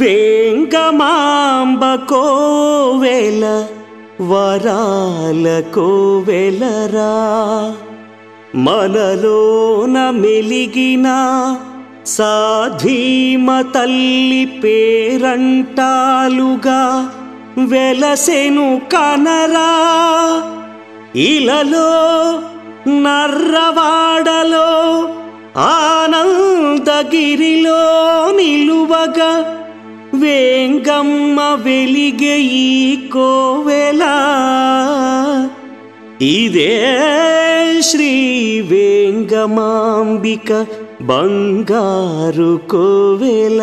వేంగమాంబ కోవెల వరాల కోవెలరా మనలోన మెలిగిన సాధ్వీమ తల్లి పేరంటాలుగా వెలసెను కనరా ఇలలో నర్రవాడలో ఆనందగిరిలో నిలువగా వేంగమ్మ వెలిగే ఈ కోవెల ఇదే శ్రీ వేంగమాంబిక బంగారు కోవెల.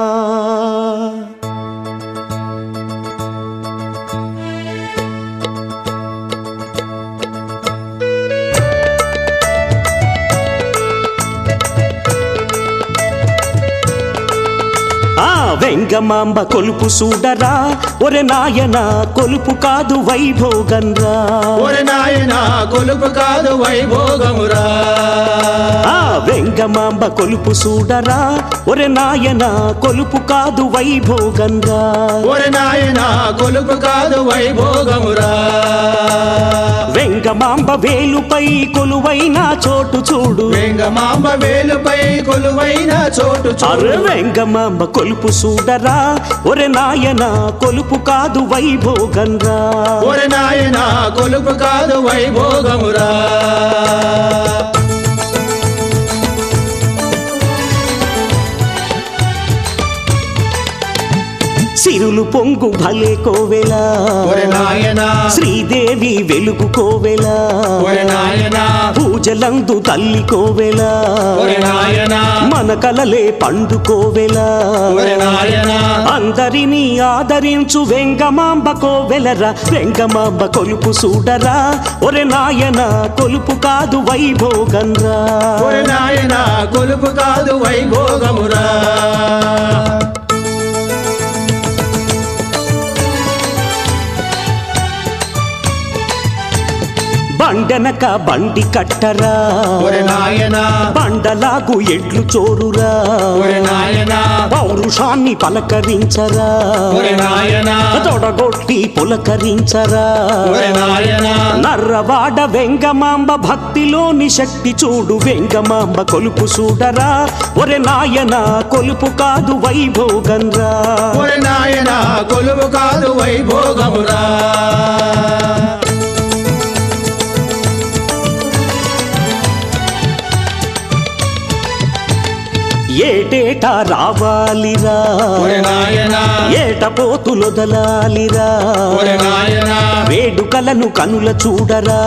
వెంగమాంబ కొలుపు చూడరా ఒరే నాయన కొలుపు కాదు వైభోగంరా ఒరే నాయన కొలుపు కాదు వైభోగమురా. వెంగమాంబ కొలుపు చూడరా ఒరే నాయన కొలుపు కాదు వైభోగంరా ఒరే నాయన కొలుపు కాదు వైభోగమురా. వెంగమాంబ వేలుపై కొలువైన చోటు చూడు వెంగమాంబ వేలుపై కొలువైన చోటు చూడు. వెంగమాంబ కొలుపు చూడరా ఒరే నాయన కొలుపు కాదు వైభోగంరా ఒరే నాయన కొలుపు కాదు వైభోగమురా. సిరులు పొంగు భలే కోవెల శ్రీదేవి వెలుగు కోవెల పూజలందు తల్లి కోవెల మన కలలే పండు కోవెల అందరినీ ఆదరించు వెంగమాంబ కోవెలరా వెంగమాంబ కొలుపు చూడరా ఒరే నాయన కొలుపు కాదు వైభోగంరా ఒరే నాయన కొలుపు కాదు వైభోగమురా. బండనక బండి కట్టరా బండలాగు ఎడ్లు చోరురా పౌరుషాన్ని పలకరించరా తొడగొట్టి పులకరించరా నర్రవాడ వెంగమాంబ భక్తిలోని శక్తి చూడు వెంగమాంబ కొలుపు చూడరా ఒరే నాయన కొలుపు కాదు వైభోగంరా ఒరే నాయన కొలుపు కాదు వైభోగమురా. ఏటేటా రావాలిరా ఏట పోతులొదలాలిరా వేడుకలను కనుల చూడరా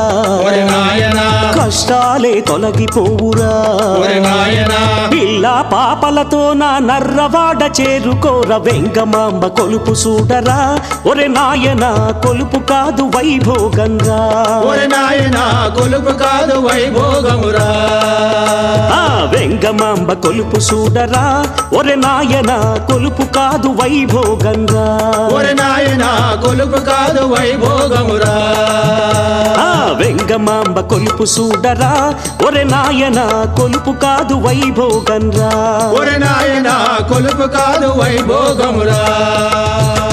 కష్టాలే తొలగిపోవురా పిల్ల పాపలతో నా నర్రవాడ చేరుకోర వెంగమాంబ కొలుపు చూడరా ఒరే నాయన కొలుపు కాదు వైభోగంరా ఒరే నాయన కొలుపు కాదు వైభోగమురా. వెంగమాంబ కొలుపు చూడరా ఒరే నాయన కొలుపు కాదు వైభోగంరా ఒరే నాయన కొలుపు కాదు వైభోగమురా. వెంగమాంబ కొలుపు చూడరా ఒరే నాయన కొలుపు కాదు వైభోగంరా ఒరే నాయన కొలుపు కాదు వైభోగమురా.